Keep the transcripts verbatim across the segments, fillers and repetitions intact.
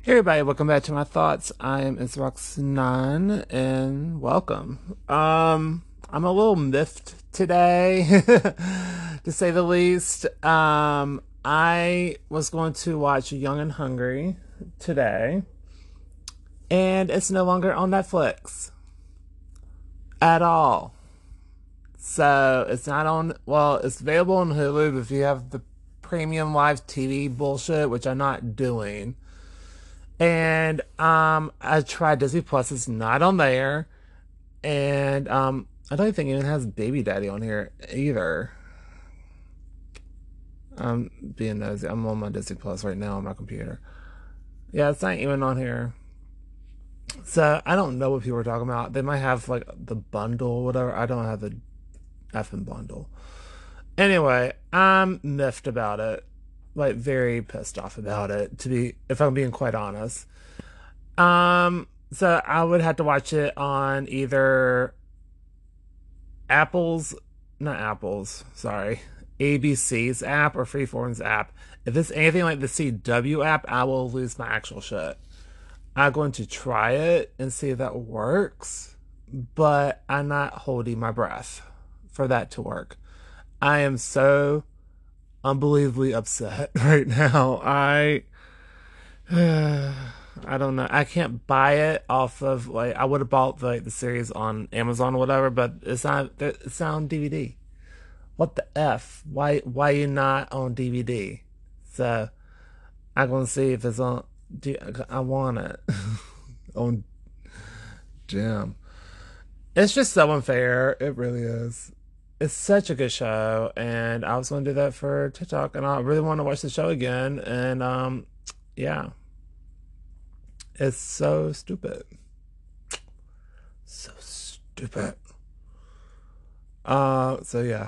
Hey everybody, welcome back to my thoughts. I am Isroxnan and welcome. Um, I'm a little miffed today, to say the least. Um, I was going to watch Young and Hungry today, and it's no longer on Netflix at all. So it's not on. Well, it's available on Hulu if you have the premium live T V bullshit, which I'm not doing. And um, I tried Disney Plus. It's not on there, and um, I don't think it even has Baby Daddy on here either. I'm being nosy. I'm on my Disney Plus right now on my computer. Yeah, it's not even on here. So I don't know what people are talking about. They might have like the bundle or whatever. I don't have the effing bundle. Anyway, I'm miffed about it. Like very pissed off about it. To be, if I'm being quite honest. Um, so I would have to watch it on either Apple's, not Apple's, sorry, A B C's app or Freeform's app. If it's anything like the C W app, I will lose my actual shit. I'm going to try it and see if that works, but I'm not holding my breath for that to work. I am so unbelievably upset right now. I I don't know. I can't buy it off of like I would have bought like the series on Amazon or whatever, but it's not. It's not on D V D. What the f? Why? Why you not on D V D? So I'm gonna see if it's on. I want it on. Damn. It's just so unfair. It really is. It's such a good show, and I was gonna do that for TikTok, and I really want to watch the show again, and um, yeah. It's so stupid. So stupid. Uh, so yeah.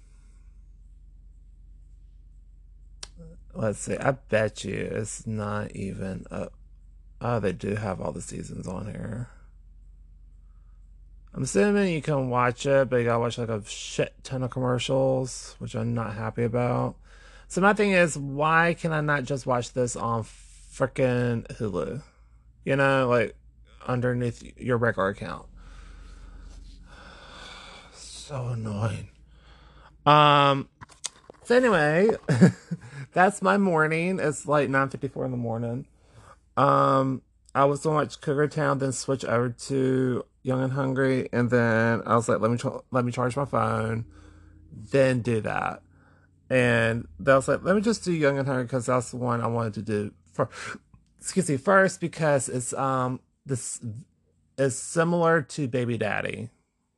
Let's see. I bet you it's not even a. Oh, they do have all the seasons on here. I'm assuming you can watch it, but you gotta watch like a shit ton of commercials, which I'm not happy about. So my thing is, why can I not just watch this on freaking Hulu? You know, like underneath your regular account. So annoying. Um. So anyway, that's my morning. It's like nine fifty four in the morning. Um, I was gonna watch Cougar Town, then switch over to Young and Hungry, and then I was like, let me ch- let me charge my phone, then do that. And then I was like, let me just do Young and Hungry because that's the one I wanted to do for. Excuse me, first because it's um this is similar to Baby Daddy.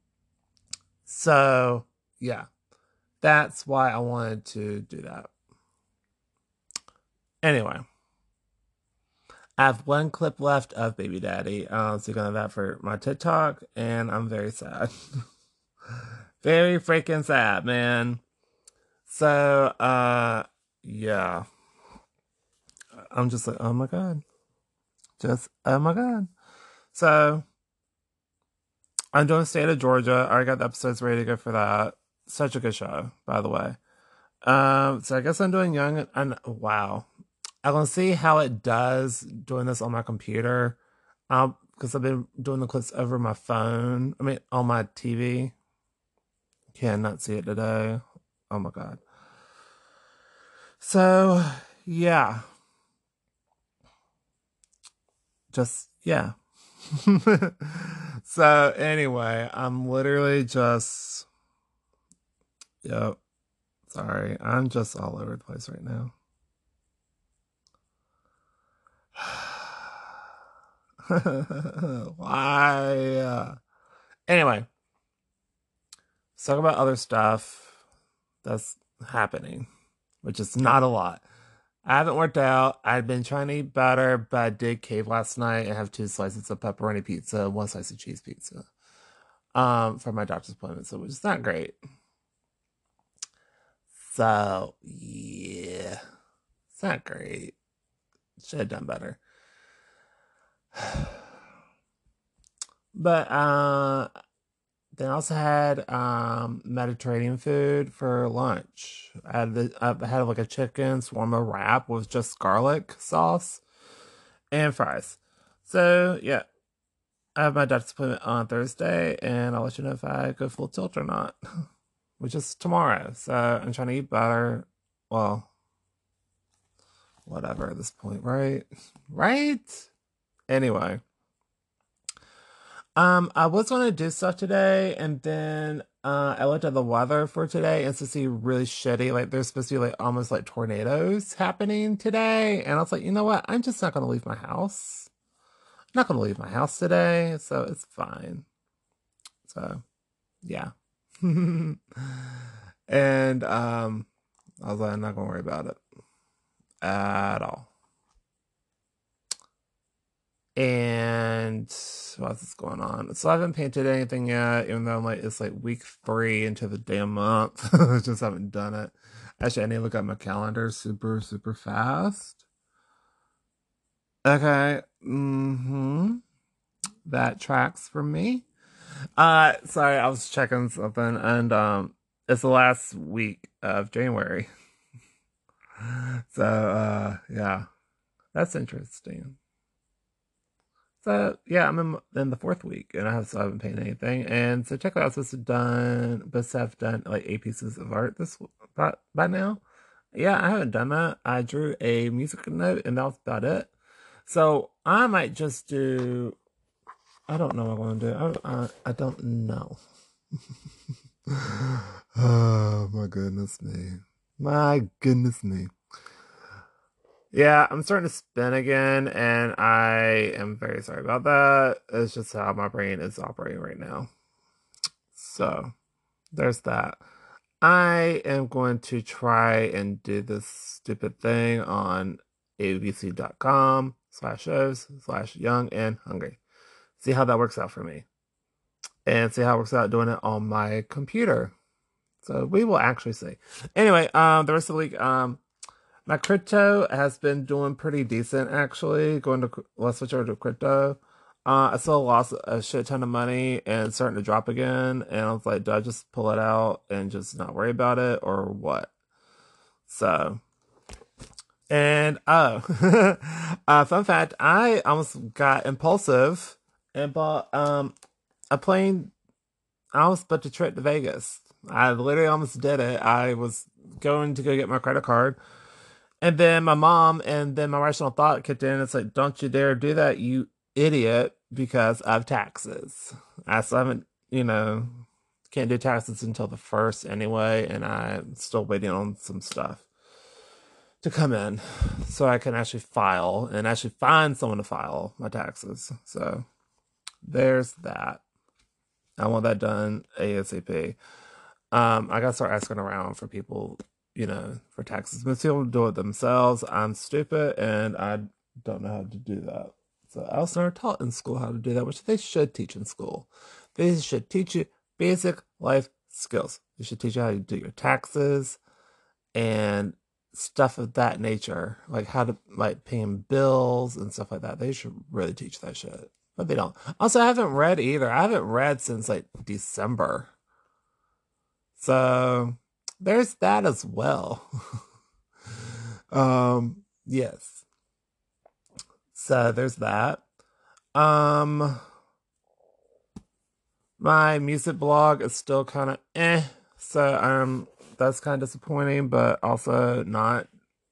So yeah, that's why I wanted to do that. Anyway, I have one clip left of Baby Daddy. Uh, so gonna have that for my TikTok, and I'm very sad. Very freaking sad, man. So, uh, yeah. I'm just like, oh my god. Just, oh my god. So, I'm doing State of Georgia. I already got the episodes ready to go for that. Such a good show, by the way. Um, so I guess I'm doing Young and wow. I'm gonna see how it does doing this on my computer. Um, because I've been doing the clips over my phone. I mean, on my T V. Cannot see it today. Oh my god. So yeah, just yeah. So anyway, I'm literally just yep. Sorry, I'm just all over the place right now. Why? Anyway, let's talk about other stuff that's happening, which is not a lot. I haven't worked out. I've been trying to eat better, but I did cave last night and have two slices of pepperoni pizza, one slice of cheese pizza, um, for my doctor's appointment, so which is not great. So yeah, it's not great. Should have done better. But uh they also had um Mediterranean food for lunch. I had the I had like a chicken shawarma wrap with just garlic sauce. and fries. So yeah, I have my doctor's appointment on Thursday, and I'll let you know if I go full tilt or not, which is tomorrow. So I'm trying to eat better. Well, whatever at this point, right? Right? Anyway, um, I was gonna do stuff today, and then uh, I looked at the weather for today, and it's supposed to be really shitty. Like there's supposed to be like almost like tornadoes happening today, and I was like, you know what? I'm just not gonna leave my house. I'm not gonna leave my house today, so it's fine. So yeah. And um, I was like, I'm not gonna worry about it at all. And what else is going on? So I haven't painted anything yet, even though I'm like it's like week three into the damn month. I just haven't done it. Actually, I need to look at my calendar super, super fast. Okay. Mm-hmm. That tracks for me. Uh sorry, I was checking something and um it's the last week of January. So uh yeah, that's interesting. So yeah, I'm in, in the fourth week, and I have so I haven't painted anything. And so technically, I was supposed to done, but have done like eight pieces of art this by, by now. Yeah, I haven't done that. I drew a music note, and that was about it. So I might just do. I don't know what I'm going to do. I, I, I don't know. Oh my goodness me. My goodness me. Yeah, I'm starting to spin again, and I am very sorry about that. It's just how my brain is operating right now. So, there's that. I am going to try and do this stupid thing on abc.com slash shows slash young and hungry. See how that works out for me. And see how it works out doing it on my computer. So we will actually see. Anyway, um, the rest of the week, um, my crypto has been doing pretty decent actually. Going to let's switch over to crypto. Uh, I still lost a shit ton of money and it's starting to drop again. And I was like, do I just pull it out and just not worry about it or what? So, and oh, uh, fun fact, I almost got impulsive and bought um a plane. I almost booked a trip to Vegas. I literally almost did it. I was going to go get my credit card. And then my mom and then my rational thought kicked in. It's like, don't you dare do that, you idiot, because of taxes. I still haven't, you know, can't do taxes until the first anyway, and I'm still waiting on some stuff to come in so I can actually file and actually find someone to file my taxes. So there's that. I want that done ASAP. Um, I gotta start asking around for people, you know, for taxes. Most people do it themselves. I'm stupid and I don't know how to do that. So I was never taught in school how to do that, which they should teach in school. They should teach you basic life skills. They should teach you how to do your taxes and stuff of that nature, like how to like paying bills and stuff like that. They should really teach that shit, but they don't. Also, I haven't read either. I haven't read since like December. So there's that as well. um, yes. So there's that. Um, my music blog is still kind of eh. So um, that's kind of disappointing, but also not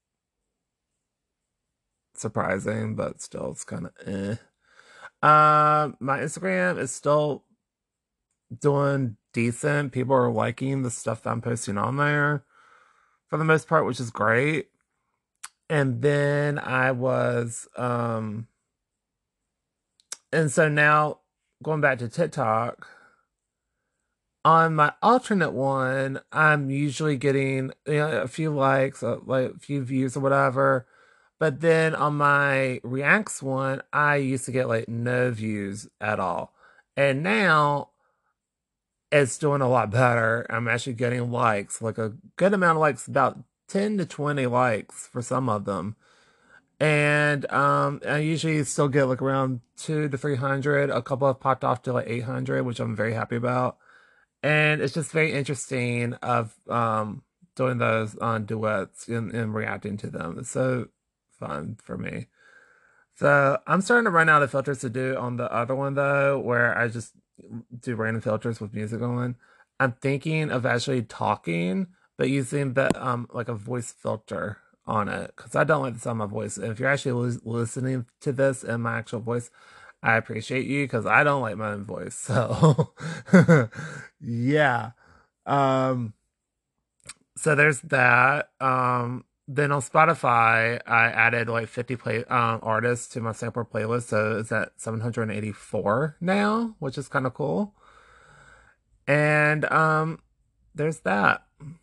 surprising. But still, it's kind of eh. Um, my Instagram is still doing decent. People are liking the stuff that I'm posting on there for the most part, which is great. And then I was um and so now going back to TikTok, on my alternate one, I'm usually getting, you know, a few likes, uh, like a few views or whatever. But then on my Reacts one, I used to get like no views at all. And now it's doing a lot better. I'm actually getting likes, like a good amount of likes, about ten to twenty likes for some of them. And um, I usually still get like around two to three hundred. A couple have popped off to like eight hundred, which I'm very happy about. And it's just very interesting of um doing those on duets and, and reacting to them. It's so fun for me. So I'm starting to run out of filters to do on the other one though, where I just do random filters with music on. I'm thinking of actually talking, but using the um like a voice filter on it because I don't like the sound of my voice. If you're actually lis- listening to this in my actual voice, I appreciate you because I don't like my own voice. So yeah. Um so there's that. Um, then on Spotify, I added like fifty play um, artists to my sample playlist, so it's at seven hundred eighty-four now, which is kind of cool. And um, there's that.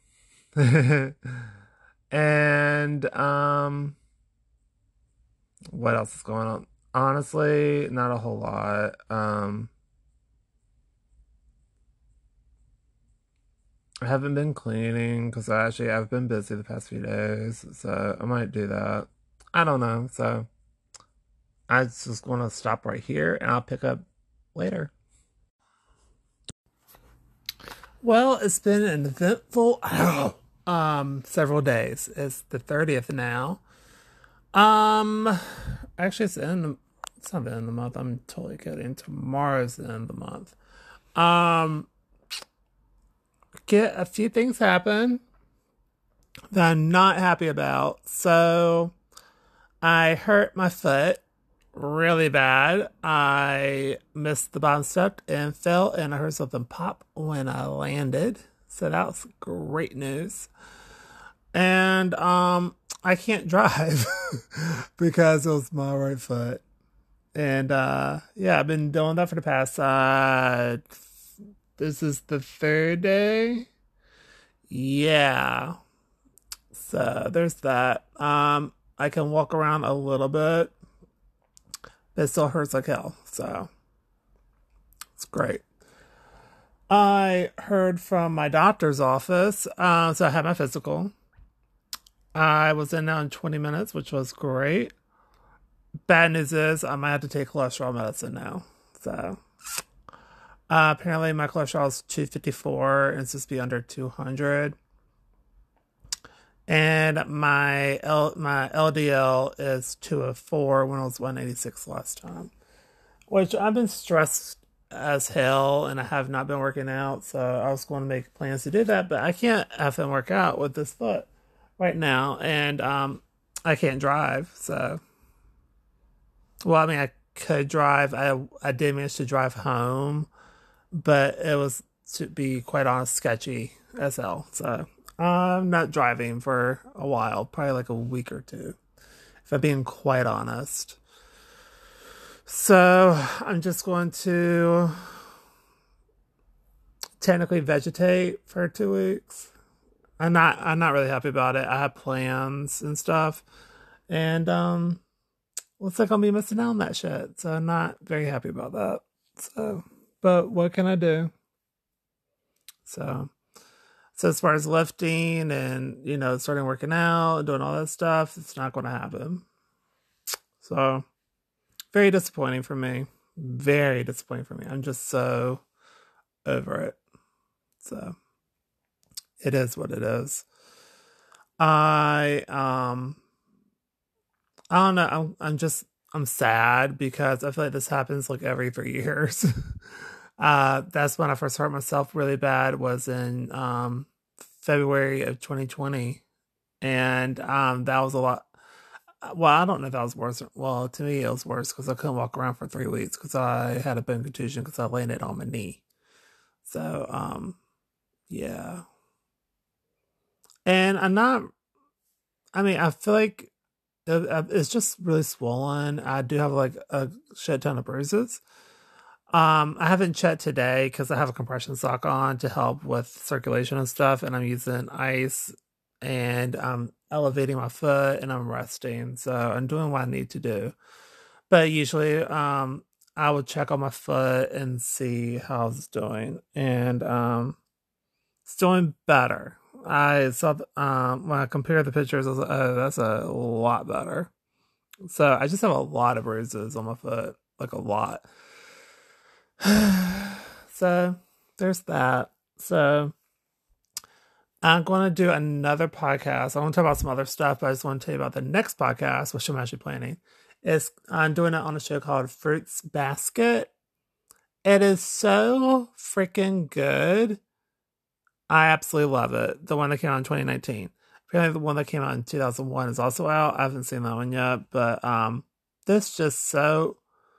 And um, what else is going on? Honestly, not a whole lot. Um, I haven't been cleaning because I actually I've been busy the past few days, so I might do that. I don't know. So I just going to stop right here and I'll pick up later. Well, it's been an eventful um several days. It's the thirtieth now. Um actually it's the end it's not the end of the month. I'm totally kidding. Tomorrow's the end of the month. Um get a few things happen that I'm not happy about. So I hurt my foot really bad. I missed the bottom step and fell, and I heard something pop when I landed. So that was great news. And um, I can't drive because it was my right foot. And uh, yeah, I've been doing that for the past. Uh, this is the third day. Yeah. So there's that. Um, I can walk around a little bit. It still hurts like hell, so it's great. I heard from my doctor's office, uh, so I had my physical. I was in now in twenty minutes, which was great. Bad news is I might have to take cholesterol medicine now. So uh, apparently my cholesterol is two fifty-four and it's supposed to be under two hundred. And my L- my L D L is two oh four when it was one eighty-six last time. Which I've been stressed as hell and I have not been working out, so I was going to make plans to do that, but I can't have them work out with this foot right now, and um, I can't drive. So, well, I mean, I could drive. I I did manage to drive home, but it was, to be quite honest, sketchy as hell. So I'm not driving for a while, probably like a week or two, if I'm being quite honest. So I'm just going to technically vegetate for two weeks. I'm not I'm not really happy about it. I have plans and stuff. And um looks like I'll be missing out on that shit. So I'm not very happy about that. So but what can I do? So so as far as lifting and, you know, starting working out and doing all that stuff, it's not gonna happen. So very disappointing for me. Very disappointing for me. I'm just so over it. So it is what it is. I um I don't know. I'm I'm just I'm sad because I feel like this happens like every three years. uh that's when I first hurt myself really bad was in um February of twenty twenty. And um that was a lot. Well, I don't know if that was worse. Well, to me, it was worse because I couldn't walk around for three weeks because I had a bone contusion because I landed on my knee. So, um, yeah. And I'm not, I mean, I feel like it's just really swollen. I do have like a shit ton of bruises. Um, I haven't checked today because I have a compression sock on to help with circulation and stuff, and I'm using ice and I'm elevating my foot and I'm resting. So I'm doing what I need to do. But usually, um, I would check on my foot and see how it's doing, and um, it's doing better. I saw um when I compared the pictures, I was like, oh, that's a lot better. So I just have a lot of bruises on my foot, like a lot. So there's that. So I'm going to do another podcast. I want to talk about some other stuff, but I just want to tell you about the next podcast, which I'm actually planning. It's I'm doing it on a show called Fruits Basket. It is so freaking good. I absolutely love it. The one that came out in twenty nineteen. Apparently the one that came out in two thousand one is also out. I haven't seen that one yet, but um this just so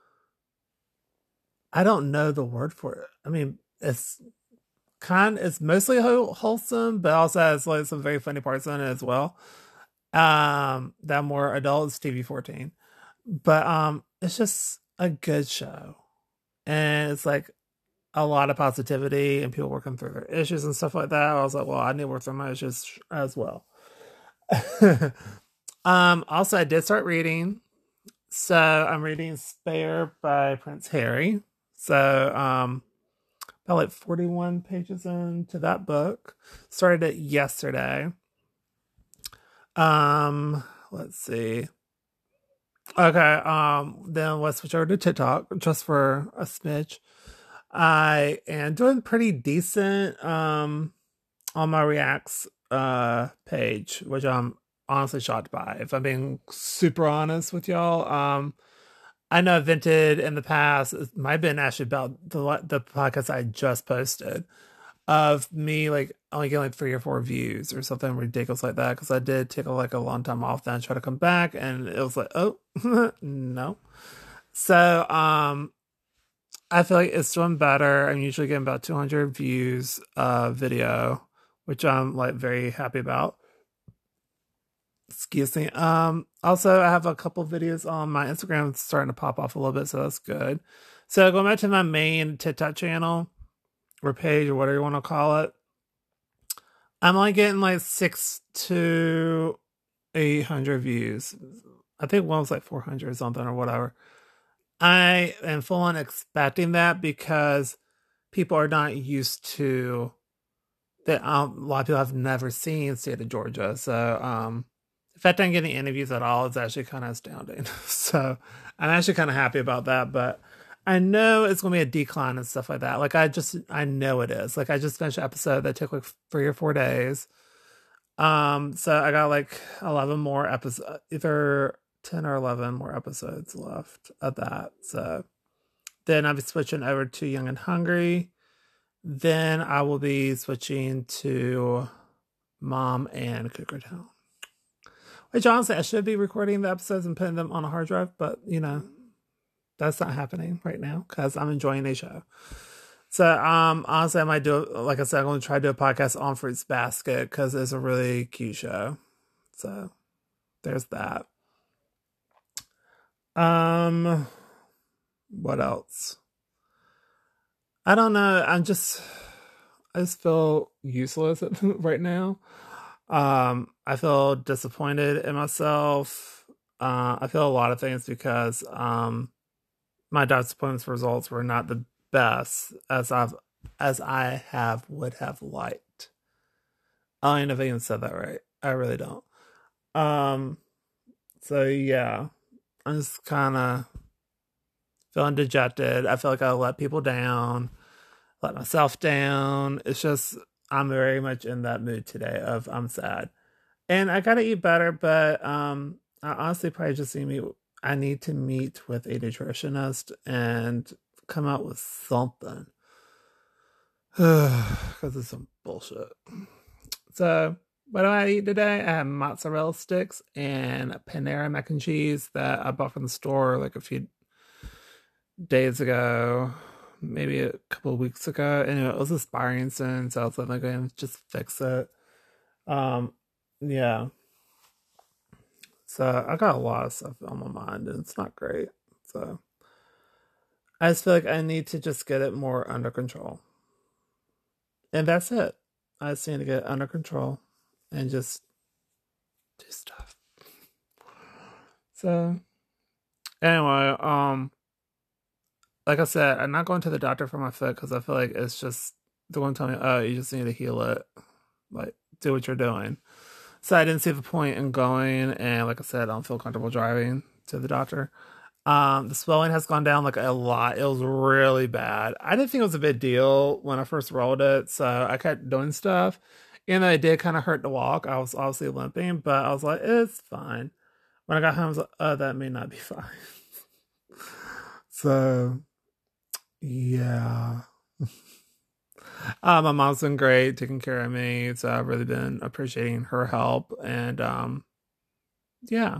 I don't know the word for it. I mean, it's kind it's mostly wholesome, but also has like some very funny parts in it as well. Um that more adult is T V fourteen. But um it's just a good show. And it's like a lot of positivity and people working through their issues and stuff like that. I was like, well, I need to work through my issues as well. um, also, I did start reading. So I'm reading Spare by Prince Harry. So um, about like forty-one pages into that book. Started it yesterday. Um, let's see. Okay, um, then let's switch over to TikTok just for a smidge. I am doing pretty decent um on my reacts uh page, which I'm honestly shocked by, if I'm being super honest with y'all. Um I know I've vented in the past, it might have been actually about the the podcast I just posted of me like only getting like three or four views or something ridiculous like that, because I did take a, like a long time off, then I tried to come back and it was like, oh no. So um I feel like it's doing better. I'm usually getting about two hundred views uh video, which I'm like very happy about. Excuse me. Um also I have a couple videos on my Instagram starting to pop off a little bit, so that's good. So going back to my main TikTok channel or page or whatever you want to call it, I'm only getting like six to eight hundred views. I think one was like four hundred or something or whatever. I am full on expecting that because people are not used to that. Um, a lot of people have never seen state of Georgia. So, um, the fact I'm getting interviews at all is actually kind of astounding. So I'm actually kind of happy about that, but I know it's going to be a decline and stuff like that. Like I just, I know it is. Like I just finished an episode that took like three or four days. Um, so I got like eleven more episodes, either ten or eleven more episodes left of that. So then I'll be switching over to Young and Hungry. Then I will be switching to Mom and Cougar Town. Which honestly, I should be recording the episodes and putting them on a hard drive, but you know, that's not happening right now because I'm enjoying the show. So um, honestly, I might do, like I said, I'm going to try to do a podcast on Fruits Basket because it's a really cute show. So there's that. Um, what else? I don't know. I'm just, I just feel useless right now. Um, I feel disappointed in myself. Uh, I feel a lot of things because um, my doctor's appointments results were not the best as I've as I have would have liked. I don't know if I even said that right. I really don't. Um, so yeah, I'm just kind of feeling dejected. I feel like I let people down, let myself down. It's just I'm very much in that mood today of I'm sad. And I gotta eat better, but um I honestly probably just need me I need to meet with a nutritionist and come out with something. Because it's some bullshit. So what do I eat today? I have mozzarella sticks and Panera mac and cheese that I bought from the store like a few days ago, maybe a couple of weeks ago. Anyway, it was expiring soon, so I was like, okay, just fix it. Um, yeah. So I got a lot of stuff on my mind, and it's not great. So I just feel like I need to just get it more under control, and that's it. I just need to get it under control and just do stuff. So anyway, um. like I said, I'm not going to the doctor for my foot because I feel like it's just, they're going to tell me, oh, you just need to heal it. Like, do what you're doing. So I didn't see the point in going. And like I said, I don't feel comfortable driving to the doctor. Um, the swelling has gone down like a lot. It was really bad. I didn't think it was a big deal when I first rolled it. So I kept doing stuff. And it did kind of hurt to walk. I was obviously limping, but I was like, it's fine. When I got home, I was like, oh, that may not be fine. So, yeah. Uh, my mom's been great taking care of me. So I've really been appreciating her help. And um, yeah.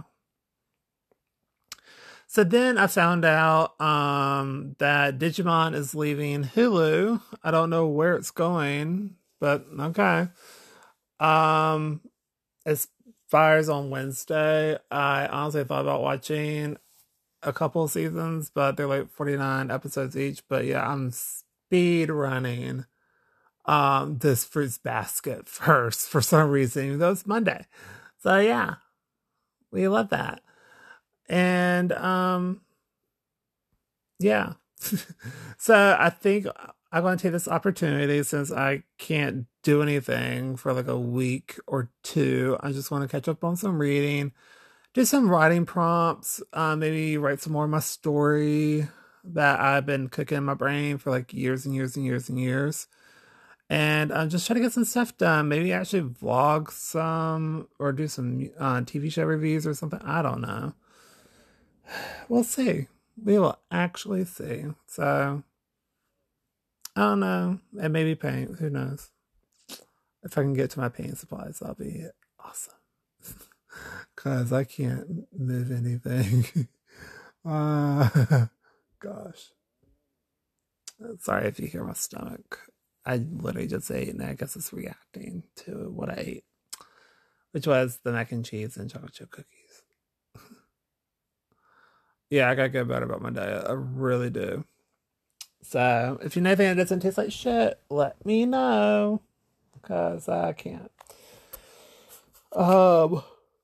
So then I found out um, that Digimon is leaving Hulu. I don't know where it's going, but okay. Um, it fires on Wednesday. I honestly thought about watching a couple seasons, but they're like forty-nine episodes each. But yeah, I'm speed running um this Fruits Basket first for some reason, even though it's Monday. So yeah, we love that. And um yeah. So I think I'm going to take this opportunity since I can't do anything for like a week or two. I just want to catch up on some reading, do some writing prompts, uh, maybe write some more of my story that I've been cooking in my brain for like years and years and years and years. And I'm just trying to get some stuff done. Maybe actually vlog some or do some uh, T V show reviews or something. I don't know. We'll see. We will actually see. So, I don't know. It may be paint. Who knows? If I can get to my painting supplies, that'll be awesome. Because I can't move anything. uh, gosh. Sorry if you hear my stomach. I literally just ate, and I guess it's reacting to what I ate, which was the mac and cheese and chocolate chip cookies. Yeah, I gotta get better about my diet. I really do. So, if you know anything that doesn't taste like shit, let me know. Because I can't. Um.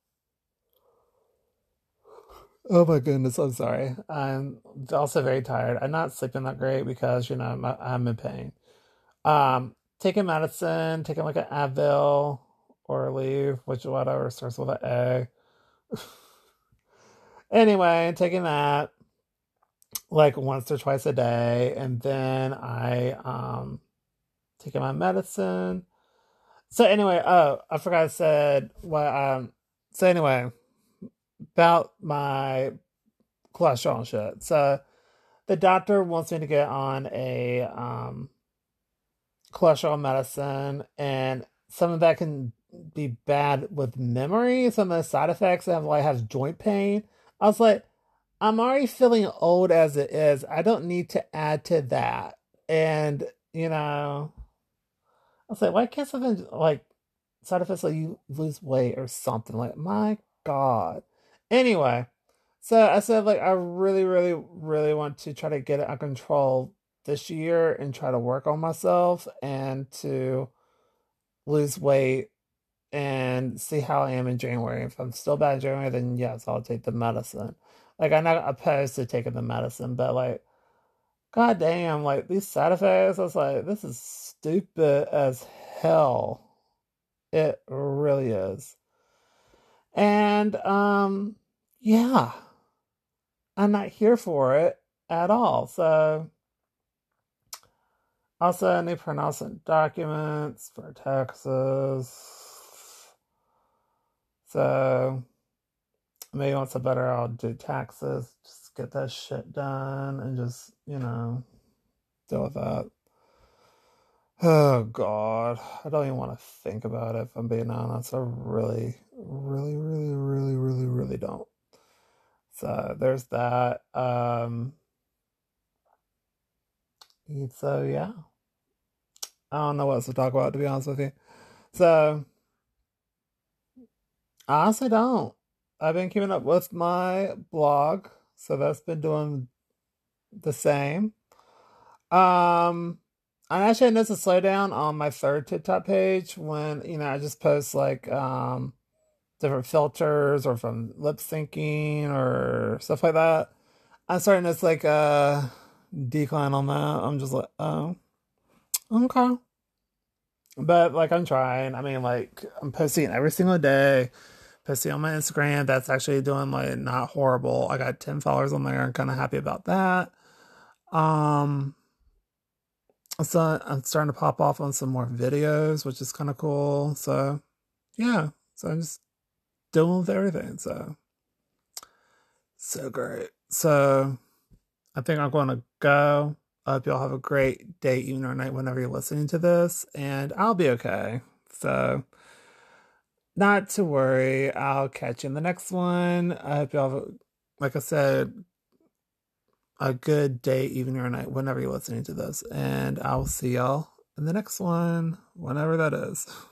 Oh my goodness, I'm sorry. I'm also very tired. I'm not sleeping that great because, you know, I'm, I'm in pain. Um, taking medicine, taking like an Advil or a leave, which whatever starts with an A. Anyway, taking that like once or twice a day, and then I um taking my medicine. So anyway, oh, I forgot I said what um so anyway, about my cholesterol and shit. So the doctor wants me to get on a um cholesterol medicine, and some of that can be bad with memory. Some of the side effects have like have joint pain. I was like, I'm already feeling old as it is. I don't need to add to that. And you know, I was like, why can't something like side effects like you lose weight or something? Like, my God. Anyway, so I said like I really, really, really want to try to get it under control this year and try to work on myself and to lose weight and see how I am in January. If I'm still bad in January, then yes, I'll take the medicine. Like I'm not opposed to taking the medicine, but like, god damn, like these side effects, I was like, this is stupid as hell. It really is. And um, yeah, I'm not here for it at all. So also, I need pronouncement documents for taxes. So maybe once I'm better, I'll do taxes. Just get that shit done and just, you know, deal with that. Oh God, I don't even want to think about it. If I'm being honest, I really, really, really, really, really, really don't. So there's that. Um, so yeah, I don't know what else to talk about, to be honest with you. So I honestly don't. I've been keeping up with my blog, so that's been doing the same. Um, I actually noticed a slowdown on my third TikTok page when, you know, I just post like um different filters or from lip syncing or stuff like that. I'm starting to notice like a decline on that. I'm just like, oh, okay. But like I'm trying. I mean, like I'm posting every single day, posting on my Instagram. That's actually doing like not horrible. I got ten followers on there. I'm kind of happy about that. Um, so I'm starting to pop off on some more videos, which is kind of cool. So yeah, so I'm just dealing with everything. So So great. So I think I'm going to go. I hope y'all have a great day, evening, or night whenever you're listening to this, and I'll be okay. So, not to worry. I'll catch you in the next one. I hope y'all have, a, like I said, a good day, evening, or night whenever you're listening to this, and I'll see y'all in the next one, whenever that is.